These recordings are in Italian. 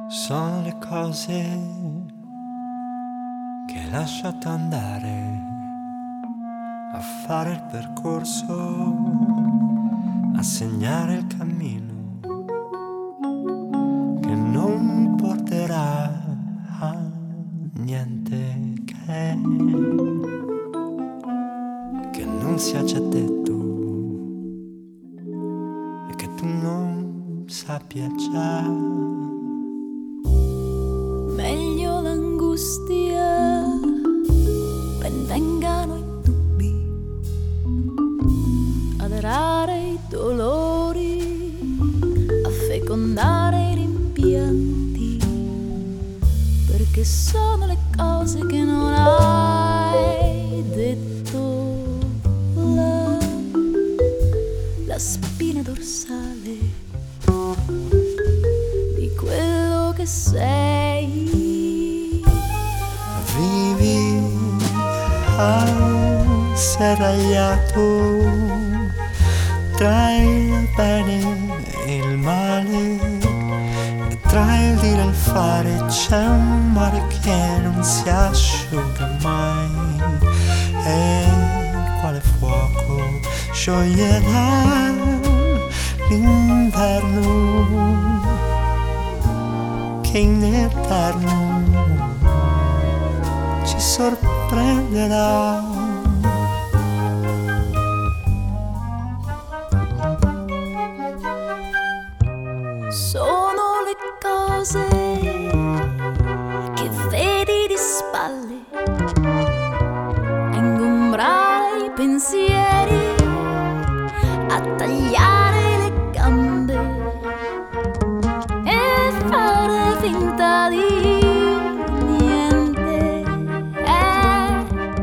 Sono le cose che hai lasciato andare a fare il percorso, a segnare il cammino che non porterà a niente che non sia già detto e che tu non sappia già. Meglio l'angustia, ben vengano i dubbi, aderare i dolori, a fecondare i rimpianti, perché sono le cose che non hai detto. La spina dorsale di quello che sei. Vivi asserragliato tra il bene e il male, e tra il dire e il fare c'è un mare che non si asciuga mai, e quale fuoco scioglierà l'inverno che in eterno ci sorprenderà. Sono le cose che vedi di spalle a ingombrare i pensieri, a tagliare le gambe e fare finta di niente. È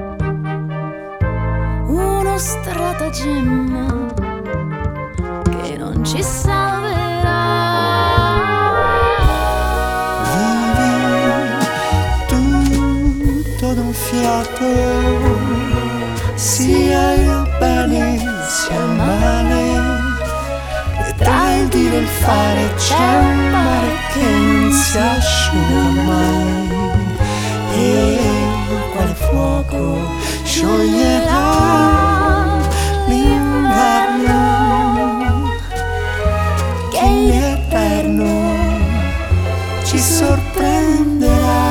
uno stratagemma che non ci salverà. D'un fiato, sia il bene sia il male, e tra il dire e il fare c'è un mare che non si asciuga mai, e quale fuoco scioglierà l'inverno che in eterno ci sorprenderà.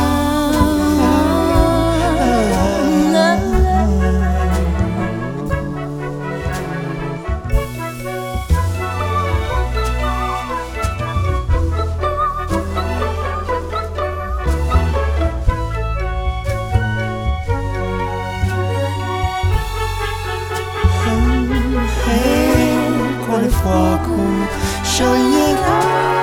Quale fuoco scioglierà